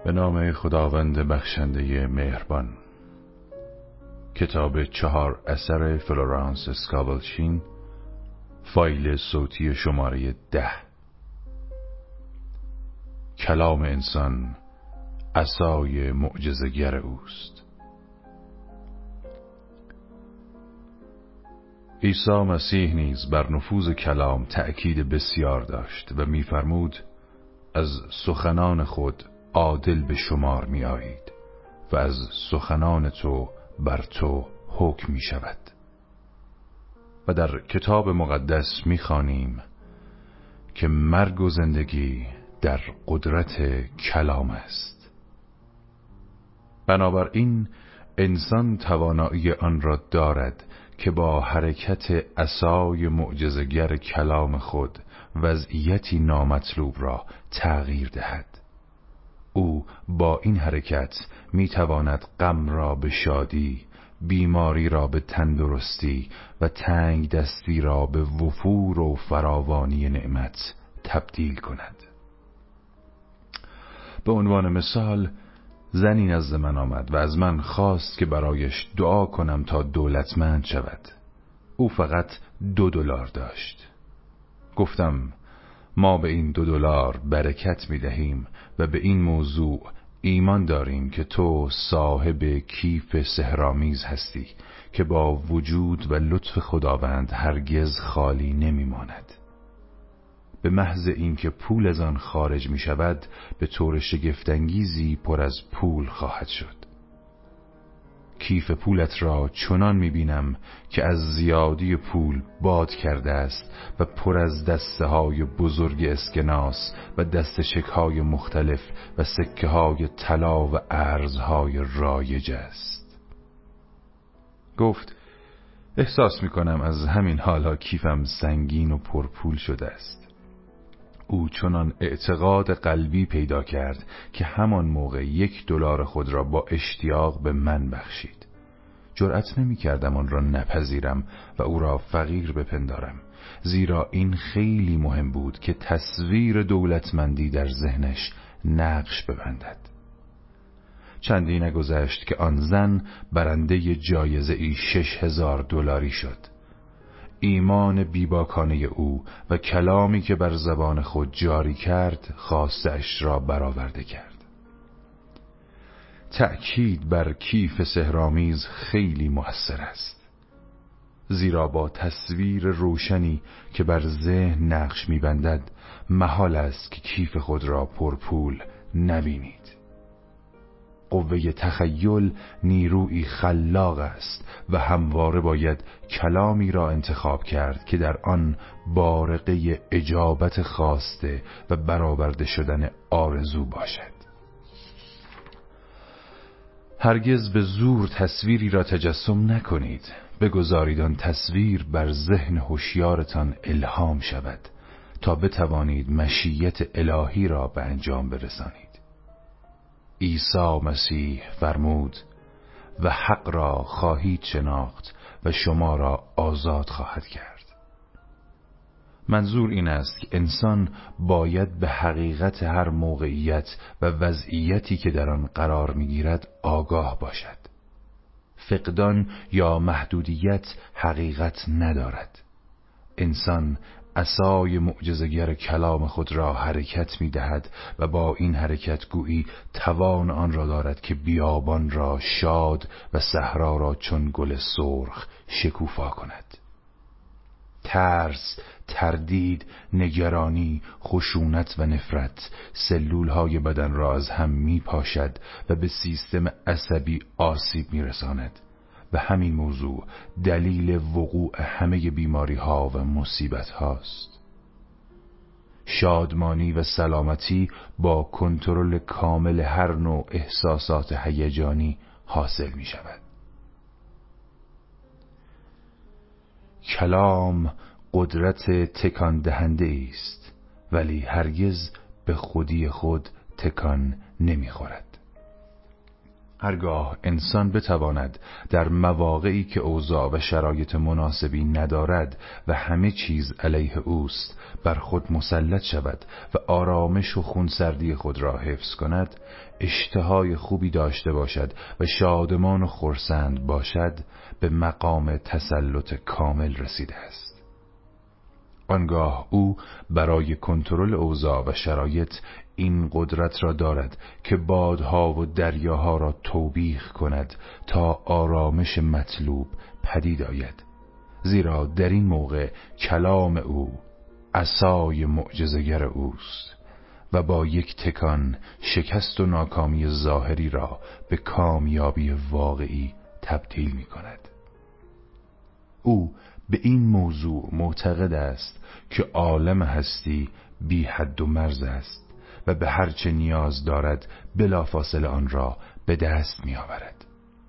به نام خداوند بخشنده مهربان. کتاب 4 اثر فلورانس اسکابلچین، فایل صوتی شماره 10. کلام انسان عصای معجزه‌گر اوست. عیسی مسیح نیز بر نفوذ کلام تأکید بسیار داشت و می‌فرمود: از سخنان خود عادل به شمار می آیید و از سخنان تو بر تو حکم می شود. و در کتاب مقدس می خوانیم که مرگ و زندگی در قدرت کلام است. بنابراین انسان توانایی آن را دارد که با حرکت عصای معجزه‌گر کلام خود وضعیتی نامطلوب را تغییر دهد. او با این حرکت میتواند غم را به شادی، بیماری را به تندرستی و تنگ دستی را به وفور و فراوانی نعمت تبدیل کند. به عنوان مثال، زنی نزد من آمد و از من خواست که برایش دعا کنم تا دولتمند شود. او فقط $2 داشت. گفتم: ما به این $2 برکت می دهیم و به این موضوع ایمان داریم که تو صاحب کیف سحرآمیز هستی که با وجود و لطف خداوند هرگز خالی نمی ماند. به محض اینکه پول از آن خارج می شود به طور شگفت‌انگیزی پر از پول خواهد شد. کیف پولت را چنان می بینم که از زیادی پول باد کرده است و پر از دسته های بزرگ اسکناس و دست چک های مختلف و سکه های طلا و ارزهای رایج است. گفت: احساس می کنم از همین حالا کیفم سنگین و پرپول شده است. او چنان اعتقاد قلبی پیدا کرد که همان موقع $1 خود را با اشتیاق به من بخشید. جرأت نمی کردم آن را نپذیرم و او را فقیر بپندارم، زیرا این خیلی مهم بود که تصویر دولتمندی در ذهنش نقش ببندد. چندی نگذشت که آن زن برنده جایزه‌ای $6,000 شد. ایمان بیباکانه او و کلامی که بر زبان خود جاری کرد خواستش را برآورده کرد. تأکید بر کیف سحرآمیز خیلی مؤثر است، زیرا با تصویر روشنی که بر ذهن نقش می‌بندد محال است که کیف خود را پرپول نبینید. قوه تخیل نیرویی خلاق است و همواره باید کلامی را انتخاب کرد که در آن بارقه اجابت خواسته و برآورده شدن آرزو باشد. هرگز به زور تصویری را تجسم نکنید. بگذارید آن تصویر بر ذهن هوشیارتان الهام شود تا بتوانید مشیت الهی را به انجام برسانید. عیسی مسیح فرمود: و حق را خواهید شناخت و شما را آزاد خواهد کرد. منظور این است که انسان باید به حقیقت هر موقعیت و وضعیتی که در آن قرار می‌گیرد آگاه باشد. فقدان یا محدودیت حقیقت ندارد. انسان عصای معجزه‌گر کلام خود را حرکت می‌دهد و با این حرکت گویی توان آن را دارد که بیابان را شاد و صحرا را چون گل سرخ شکوفا کند. ترس، تردید، نگرانی، خشونت و نفرت سلول‌های بدن را از هم می‌پاشد و به سیستم عصبی آسیب می‌رساند و همین موضوع دلیل وقوع همه بیماری‌ها و مصیبت‌هاست. شادمانی و سلامتی با کنترل کامل هر نوع احساسات هیجانی حاصل می‌شود. کلام قدرت تکان دهنده است، ولی هرگز به خودی خود تکان نمی‌خورد. هرگاه انسان بتواند در مواقعی که اوضاع و شرایط مناسبی ندارد و همه چیز علیه اوست بر خود مسلط شود و آرامش و خونسردی خود را حفظ کند، اشتهای خوبی داشته باشد و شادمان و خرسند باشد، به مقام تسلط کامل رسیده است. آنگاه او برای کنترل اوضاع و شرایط این قدرت را دارد که بادها و دریاها را توبیخ کند تا آرامش مطلوب پدید آید، زیرا در این موقع کلام او عصای معجزه‌گر اوست و با یک تکان شکست و ناکامی ظاهری را به کامیابی واقعی تبدیل می کند. او به این موضوع معتقد است که عالم هستی بی حد و مرز است و به هر چه نیاز دارد بلافاصله آن را به دست می آورد.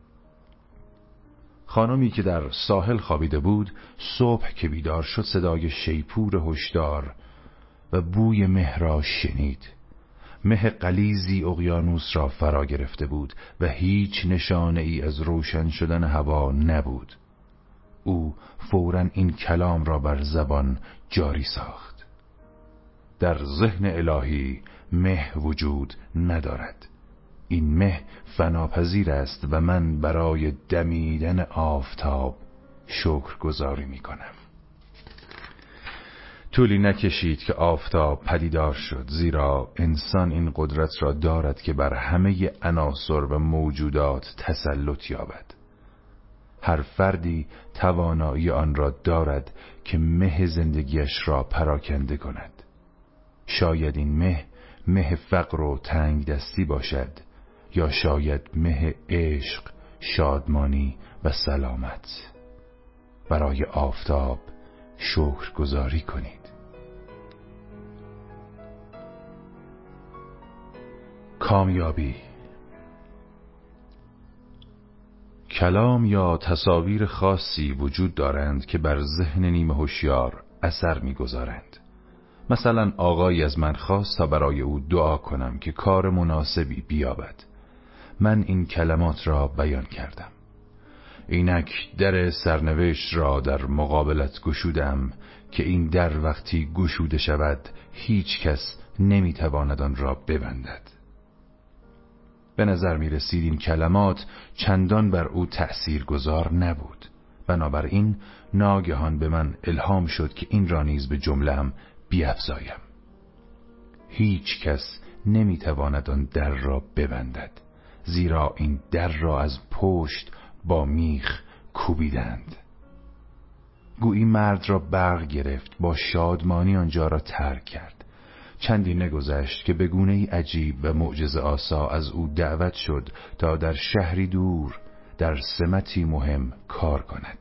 خانمی که در ساحل خوابیده بود، صبح که بیدار شد صدای شیپور هشدار و بوی مه را شنید. مه غلیظی اقیانوس را فرا گرفته بود و هیچ نشانه ای از روشن شدن هوا نبود. او فوراً این کلام را بر زبان جاری ساخت: در ذهن الهی مه وجود ندارد. این مه فناپذیر است و من برای دمیدن آفتاب شکرگزاری می کنم. طولی نکشید که آفتاب پدیدار شد، زیرا انسان این قدرت را دارد که بر همه عناصر و موجودات تسلط یابد. هر فردی توانایی آن را دارد که مه زندگیش را پراکنده کند. شاید این مه فقر و تنگ دستی باشد، یا شاید مه عشق، شادمانی و سلامت. برای آفتاب شکرگزاری کنید. کامیابی. کلام یا تصاویر خاصی وجود دارند که بر ذهن نیمه هوشیار اثر می‌گذارند. مثلا آقایی از من خواست تا برای او دعا کنم که کار مناسبی بیابد. من این کلمات را بیان کردم: اینک در سرنوشت را در مقابلت گشودم که این در وقتی گشوده شود هیچ کس نمیتواند آن را ببندد. به نظر می رسید این کلمات چندان بر او تأثیر گذار نبود. بنابراین ناگهان به من الهام شد که این را نیز به جمله‌ام بیفزایم: هیچ کس نمیتواند آن در را ببندد، زیرا این در را از پشت با میخ کوبیدند. گویی مرد را برق گرفت، با شادمانی آنجا را ترک کرد. چندی نگذشت که به گونه‌ای عجیب و معجزه آسا از او دعوت شد تا در شهری دور در سمتی مهم کار کند.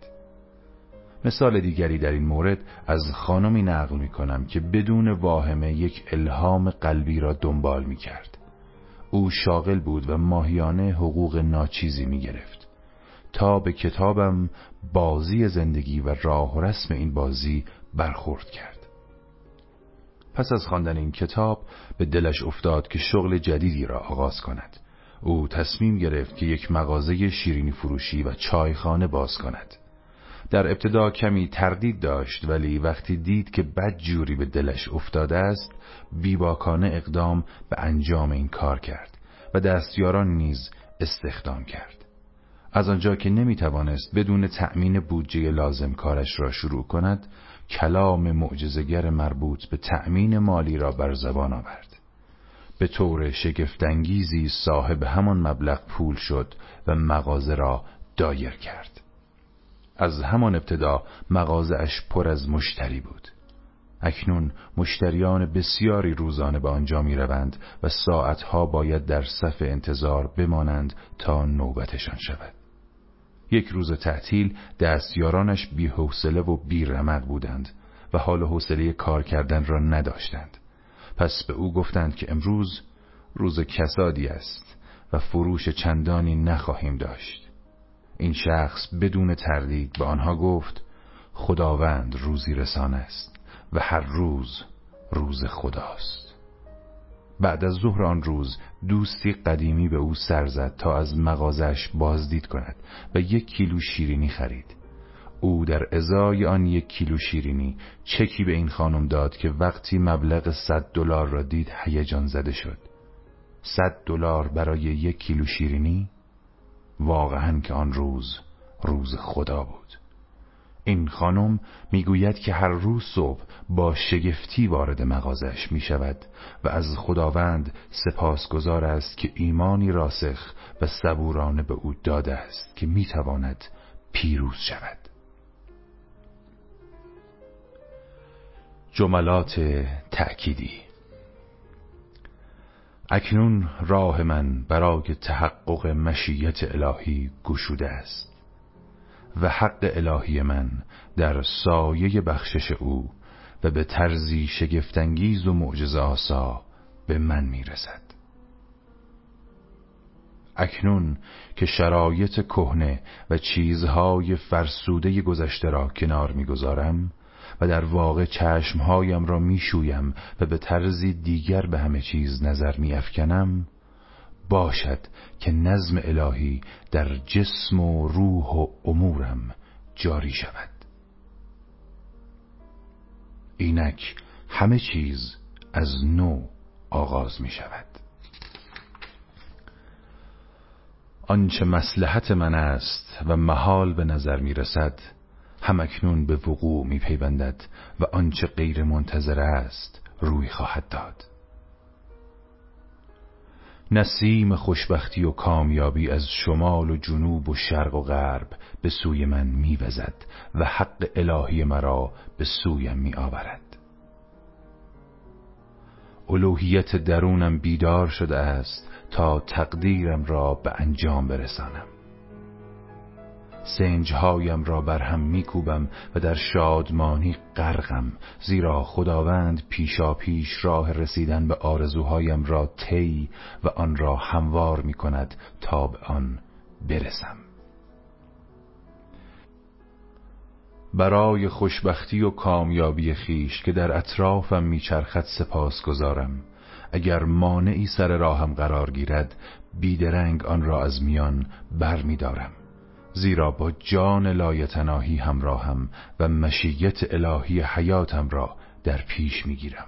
مثال دیگری در این مورد از خانمی نقل می کنم که بدون واهمه یک الهام قلبی را دنبال می کرد. او شاغل بود و ماهیانه حقوق ناچیزی می گرفت تا به کتابم بازی زندگی و راه و رسم این بازی برخورد کرد. پس از خواندن این کتاب به دلش افتاد که شغل جدیدی را آغاز کند. او تصمیم گرفت که یک مغازه شیرینی فروشی و چایخانه باز کند. در ابتدا کمی تردید داشت، ولی وقتی دید که بدجوری به دلش افتاده است، بیباکانه اقدام به انجام این کار کرد و دستیاران نیز استخدام کرد. از آنجا که نمیتوانست بدون تأمین بودجه لازم کارش را شروع کند، کلام معجزه‌گر مربوط به تأمین مالی را بر زبان آورد. به طور شگفت‌انگیزی صاحب همان مبلغ پول شد و مغازه را دایر کرد. از همان ابتدا مغازه‌اش پر از مشتری بود. اکنون مشتریان بسیاری روزانه به آنجا می روند و ساعتها باید در صف انتظار بمانند تا نوبتشان شود. یک روز تعطیل دستیارانش بی حوصله و بی رمق بودند و حال و حوصله کار کردن را نداشتند. پس به او گفتند که امروز روز کسادی است و فروش چندانی نخواهیم داشت. این شخص بدون تردید به آنها گفت: خداوند روزی رسان است و هر روز روز خداست. بعد از ظهر آن روز دوستی قدیمی به او سر زد تا از مغازش بازدید کند و 1 کیلو شیرینی خرید. او در ازای آن 1 کیلو شیرینی چکی به این خانم داد که وقتی مبلغ $100 را دید هیجان زده شد. $100 برای 1 کیلو شیرینی؟ واقعاً که آن روز خدا بود. این خانم میگوید که هر روز صبح با شگفتی وارد مغازش می شود و از خداوند سپاسگزار است که ایمانی راسخ و صبورانه به او داده است که می تواند پیروز شود. جملات تأکیدی. اکنون راه من برای تحقق مشیت الهی گشوده است و حق الهی من در سایه بخشش او و به طرزی شگفت‌انگیز و معجزه آسا به من میرسد. اکنون که شرایط کهنه و چیزهای فرسوده گذشته را کنار میگذارم و در واقع چشمهایم را میشویم و به طرزی دیگر به همه چیز نظر میافکنم، باشد که نظم الهی در جسم و روح و امورم جاری شود. اینک همه چیز از نو آغاز می شود. آنچه مصلحت من است و محال به نظر می رسد همکنون به وقوع می پیوندد و آنچه غیر منتظر است روی خواهد داد. نسیم خوشبختی و کامیابی از شمال و جنوب و شرق و غرب به سوی من می‌وزد و حق الهی مرا به سویم می‌آورد. الوهیت درونم بیدار شده است تا تقدیرم را به انجام برسانم. سنجهایم را برهم میکوبم و در شادمانی غرقم، زیرا خداوند پیشا پیش راه رسیدن به آرزوهایم را طی و آن را هموار میکند تا به آن برسم. برای خوشبختی و کامیابی خیش که در اطرافم میچرخد سپاسگزارم. اگر مانعی سر راهم قرار گیرد بیدرنگ آن را از میان بر می‌دارم، زیرا با جان لایتناهی همراهم و مشیت الهی حیاتم را در پیش می‌گیرم.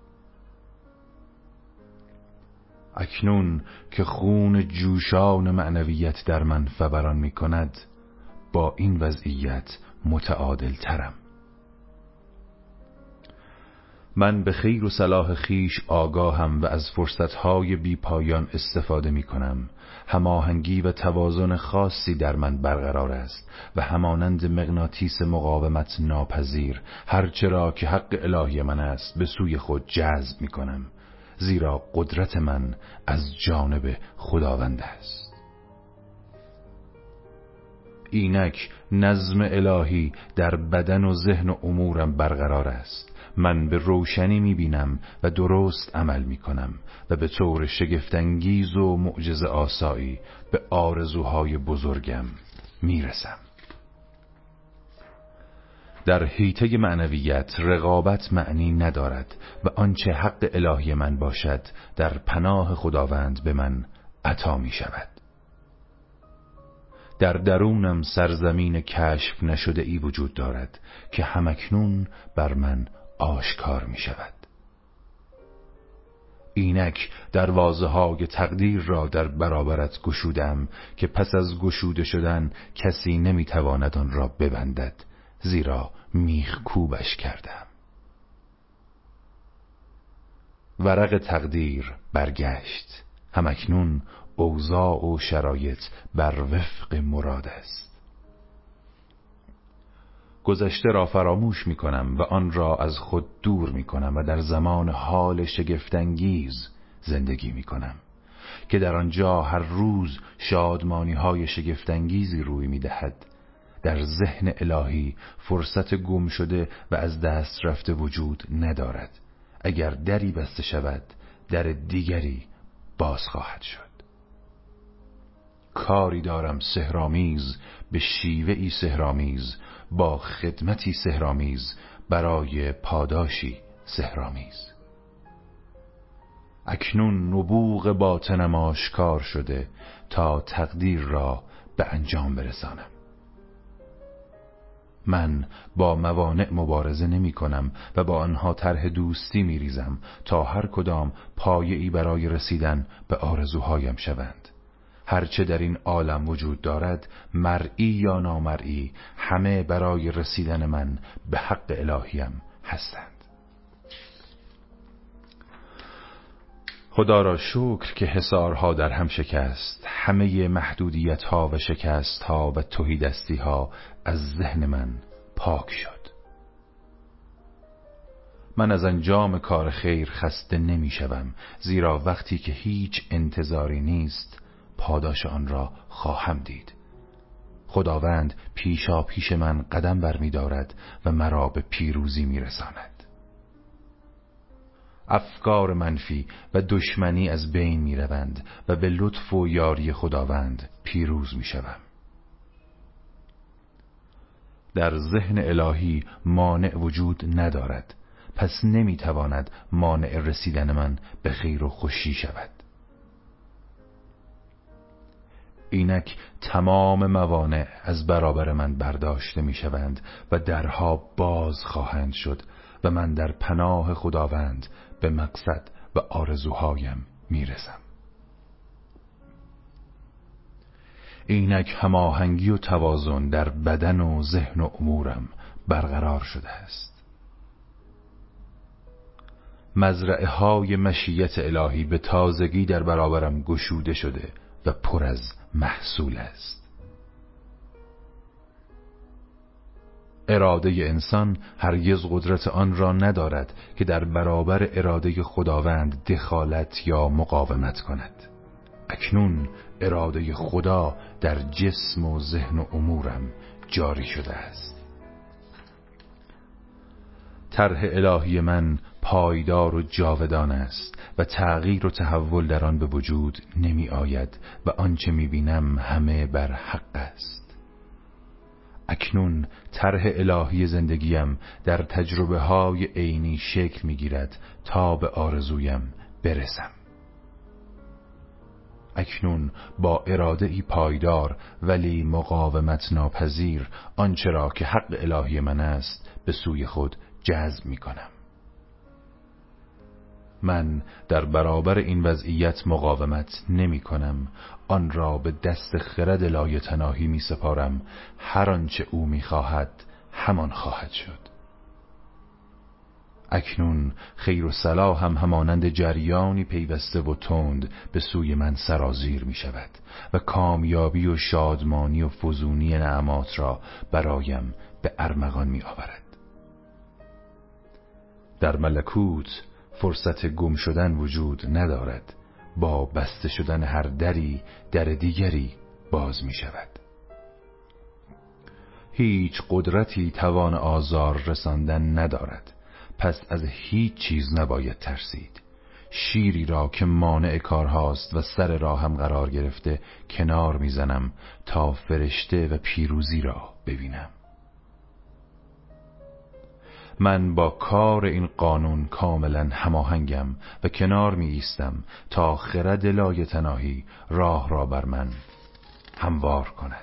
اکنون که خون جوشان معنویت در من فوران می‌کند، با این وضعیت متعادل ترم. من به خیر و صلاح خیش آگاهم و از فرصتهای بی پایان استفاده می کنم. هماهنگی و توازن خاصی در من برقرار است و همانند مغناطیس مقاومت ناپذیر هرچرا که حق الهی من است به سوی خود جذب می کنم، زیرا قدرت من از جانب خداوند است. اینک نظم الهی در بدن و ذهن و امورم برقرار است. من به روشنی می‌بینم و درست عمل می‌کنم و به طور شگفت‌انگیز و معجزه آسایی به آرزوهای بزرگم میرسم. در حیطه معنویت رقابت معنی ندارد و آنچه حق الهی من باشد در پناه خداوند به من عطا می شود. در درونم سرزمین کشف نشده ای وجود دارد که همکنون بر من آشکار می شود. اینک دروازه های تقدیر را در برابرت گشودم که پس از گشوده شدن کسی نمی تواند آن را ببندد، زیرا میخ کوبش کردم. ورق تقدیر برگشت. همکنون اوضاع و شرایط بر وفق مراد است. گذشته را فراموش می کنم و آن را از خود دور می کنم و در زمان حال شگفت‌انگیز زندگی می کنم که در آنجا هر روز شادمانی های شگفت‌انگیزی روی می دهد. در ذهن الهی فرصت گم شده و از دست رفته وجود ندارد. اگر دری بسته شود در دیگری باز خواهد شد. کاری دارم سحرآمیز به شیوه‌ای سحرآمیز با خدمتی سحرآمیز برای پاداشی سحرآمیز. اکنون نبوغ باطنم آشکار شده تا تقدیر را به انجام برسانم. من با موانع مبارزه نمی کنم و با آنها طرح دوستی می ریزم تا هر کدام پایه‌ای برای رسیدن به آرزوهایم شوند. هرچه در این عالم وجود دارد، مرئی یا نامرئی، همه برای رسیدن من به حق الهیم هستند. خدا را شکر که حصارها در هم شکست. همه محدودیت‌ها و شکست‌ها و تهیدستی‌ها از ذهن من پاک شد. من از انجام کار خیر خسته نمی‌شوم، زیرا وقتی که هیچ انتظاری نیست پاداش آن را خواهم دید. خداوند پیشا پیش من قدم برمی‌دارد و مرا به پیروزی می‌رساند. افکار منفی و دشمنی از بین می روند و به لطف و یاری خداوند پیروز می شوم. در ذهن الهی مانع وجود ندارد، پس نمی تواند مانع رسیدن من به خیر و خوشی شود. اینک تمام موانع از برابر من برداشته می شوند و درها باز خواهند شد و من در پناه خداوند به مقصد و آرزوهایم میرسم. اینک هماهنگی و توازن در بدن و ذهن و امورم برقرار شده است. مزرعه های مشیت الهی به تازگی در برابرم گشوده شده و پر از محصول است. اراده انسان هرگز قدرت آن را ندارد که در برابر اراده خداوند دخالت یا مقاومت کند. اکنون اراده خدا در جسم و ذهن و امورم جاری شده است. طرح الهی من پایدار و جاودان است و تغییر و تحول در آن به وجود نمی آید و آنچه می بینم همه بر حق است. اکنون طرح الهی زندگیم در تجربه های عینی شکل می گیرد تا به آرزویم برسم. اکنون با اراده‌ای پایدار ولی مقاومت ناپذیر آنچه را که حق الهی من است به سوی خود جذب می کنم. من در برابر این وضعیت مقاومت نمی کنم، آن را به دست خرد لایتناهی می سپارم. هر آنچه او می خواهد همان خواهد شد. اکنون خیر و صلاح هم همانند جریانی پیوسته و تند به سوی من سرازیر می شود و کامیابی و شادمانی و فزونی نعمات را برایم به ارمغان می آورد. در ملکوت فرصت گم شدن وجود ندارد. با بسته شدن هر دری در دیگری باز می شود. هیچ قدرتی توان آزار رساندن ندارد، پس از هیچ چیز نباید ترسید. شیری را که مانع کارهاست و سر راهم قرار گرفته کنار میزنم تا فرشته و پیروزی را ببینم. من با کار این قانون کاملا هماهنگم و کنار می ایستم تا خرد لایتناهی راه را بر من هموار کند.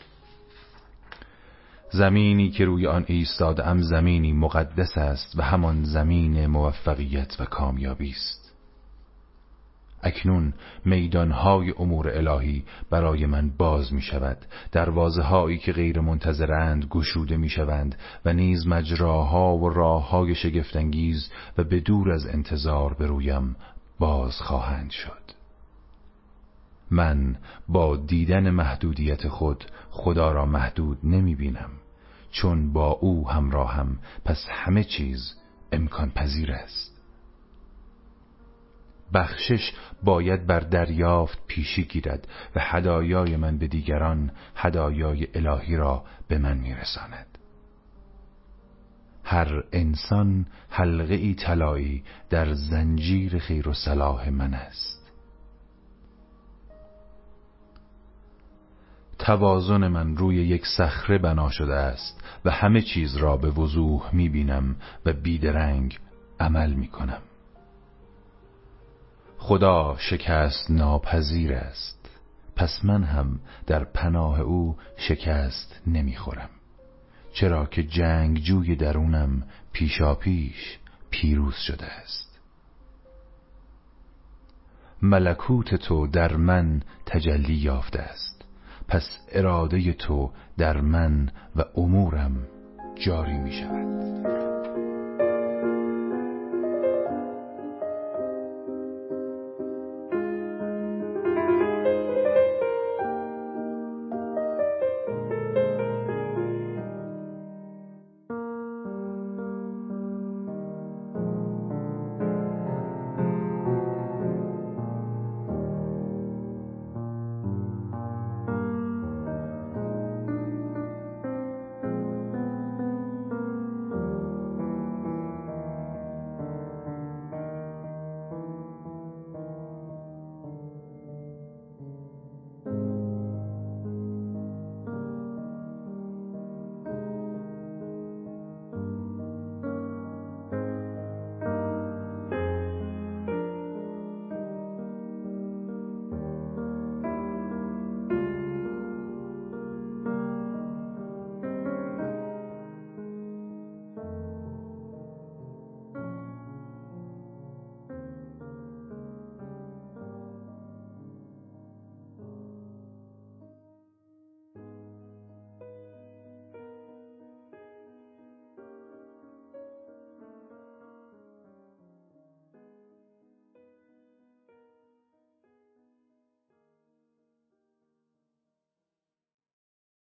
زمینی که روی آن ایستادم زمینی مقدس است و همان زمین موفقیت و کامیابی است. اکنون میدانهای امور الهی برای من باز می شود، دروازه هایی که غیر منتظرند گشوده می شوند و نیز مجراها و راههای شگفت‌انگیز و به دور از انتظار به رویم باز خواهند شد. من با دیدن محدودیت خود خدا را محدود نمی بینم، چون با او همراهم، پس همه چیز امکان پذیر است. بخشش باید بر دریافت پیشی گیرد و هدایای من به دیگران هدایای الهی را به من میرساند. هر انسان حلقه ای طلایی در زنجیر خیر و صلاح من است. توازن من روی یک صخره بنا شده است و همه چیز را به وضوح میبینم و بیدرنگ عمل میکنم. خدا شکست ناپذیر است، پس من هم در پناه او شکست نمیخورم، چرا که جنگجوی درونم پیشاپیش پیروز شده است. ملکوت تو در من تجلی یافته است، پس اراده تو در من و امورم جاری می شود.